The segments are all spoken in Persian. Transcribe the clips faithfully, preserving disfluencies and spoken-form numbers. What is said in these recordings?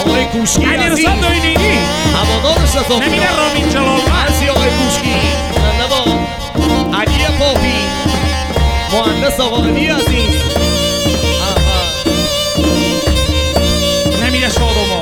آقای کوشکی علی رضا دایلینی هوادارش رضا نمیره رامین جلال مرسی آقای کوشکی نوا علی پاپی مهندس آقا علی عزیز نمیره شادوما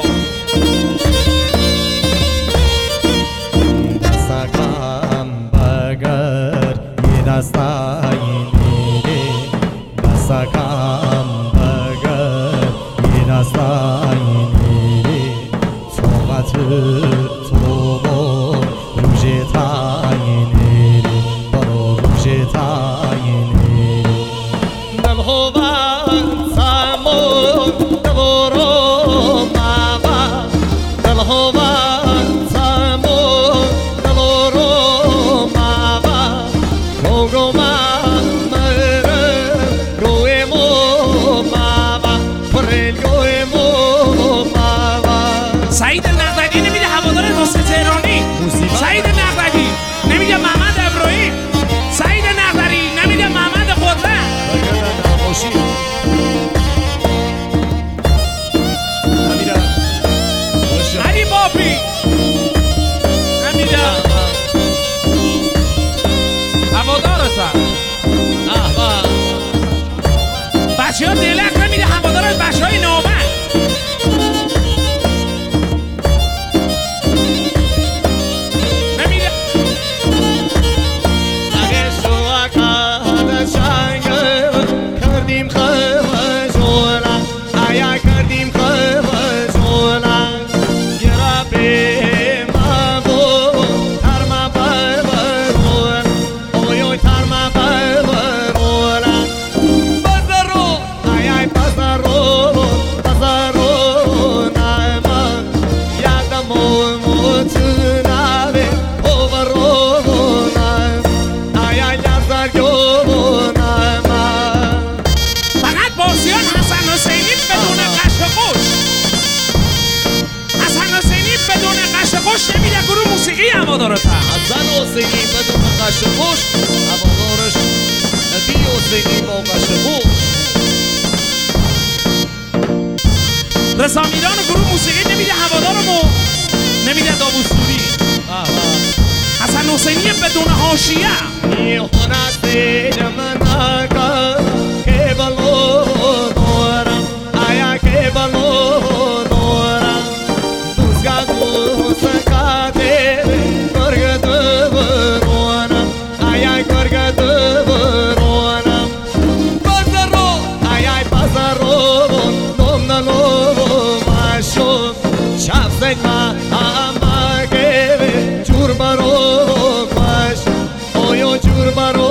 دستکم بگر یه دستایی میره دستکم بگر یه دستایی میره صحبت تو با روژ تایی برو روژ تایی دلها بند سمون دلارو موا دلها بند سمون دلارو موا گو من مره گوی مو موا پرل گوی مو موا سعید نقدی نمیده هوادار نصر تهرانی سعید نقدی نمیده محمد ابراهیم سعید نقدی نمیده محمد قدرت علی بابی نمیده هوادارتن بچه ها دلک نمیده هوادارت بچه های نامن نمیده اگه شو اکاد شنگه کردیم خیمه جونا ایا کردیم خیمه جونا گرا به مبو ترما ببرون اویوی ترما ببرون بازارو ایای بازارو بازارو نما یادمون متنا به اوورو نما ایای لازارگو نما فقط بازیان حسن حسینی بدون قش و قوش حسن حسینی بدون قش و قوش نمیده گروه موسیقی هوادارتن حسن حسینی بدون قش و قوش هوادارش نبی حسینی با قش و قوش رضا میران گروه موسیقی نمیده هوادارمو نمیده داوودپوری حسن حسینی بدون حاشیه میخونت دل من آقا که بلو دورم آیا که بلو دورم دوزگاه دوزکاته گرگ دورونم آیا گرگ دورونم بازارو آیا بازارو نم نلو ماشو شب زیما اما که جور برو باش اویو جور برو